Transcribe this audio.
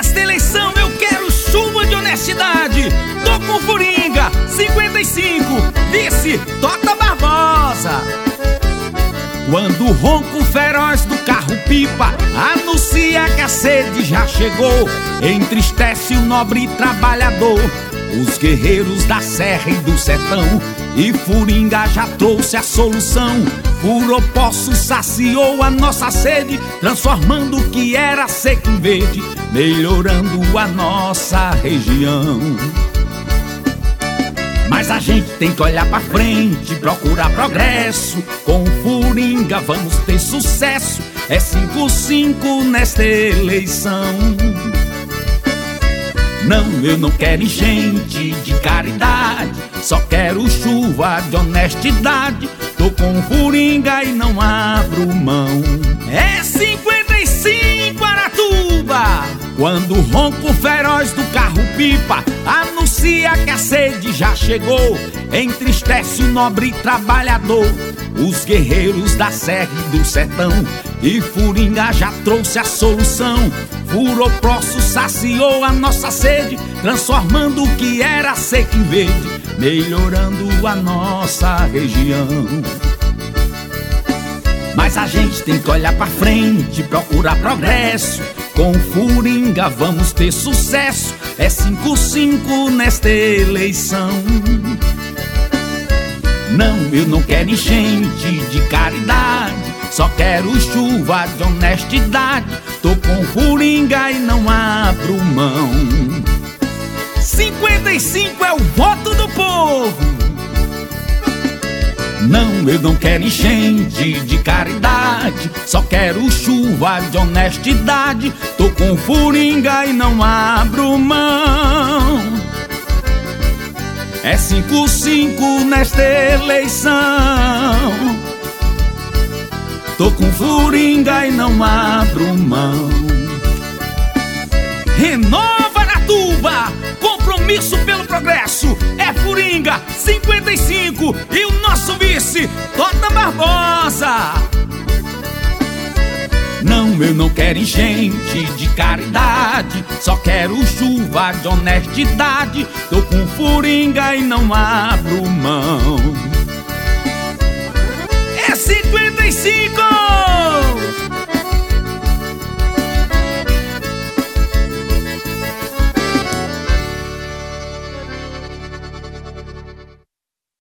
Nesta eleição eu quero chuva de honestidade. Tô com Furinga, 55, vice Tota Barbosa. Quando o ronco feroz do carro-pipa anuncia que a sede já chegou, entristece o nobre trabalhador, os guerreiros da serra e do sertão. E Furinga já trouxe a solução. Furou poço, saciou a nossa sede, transformando o que era seco em verde, melhorando a nossa região. Mas a gente tem que olhar pra frente, procurar progresso. Com Furinga vamos ter sucesso. É 5-5 nesta eleição. Não, eu não quero gente de caridade, só quero chuva de honestidade. Tô com Furinga e não abro mão. É 55 Aratuba. Quando o ronco feroz do carro-pipa anuncia que a sede já chegou, entristece o nobre trabalhador, os guerreiros da serra e do sertão. E Furinga já trouxe a solução. Furou poço, saciou a nossa sede, transformando o que era seco em verde, melhorando a nossa região. Mas a gente tem que olhar pra frente, procurar progresso. Com Furinga vamos ter sucesso. É 5-5 nesta eleição. Não, eu não quero enchente de caridade, só quero chuva de honestidade. Tô com Furinga e não abro mão. 55 é o voto do povo. Não, eu não quero enchente de caridade, só quero chuva de honestidade. Tô com Furinga e não abro mão. É 5-5 nesta eleição. Tô com Furinga e não abro mão. Renova Aratuba, compromisso pelo progresso. É Furinga, 55 e o nosso vice Tota Barbosa. Não, eu não quero enchente de caridade, só quero chuva de honestidade. Tô com Furinga e não abro mão. É 55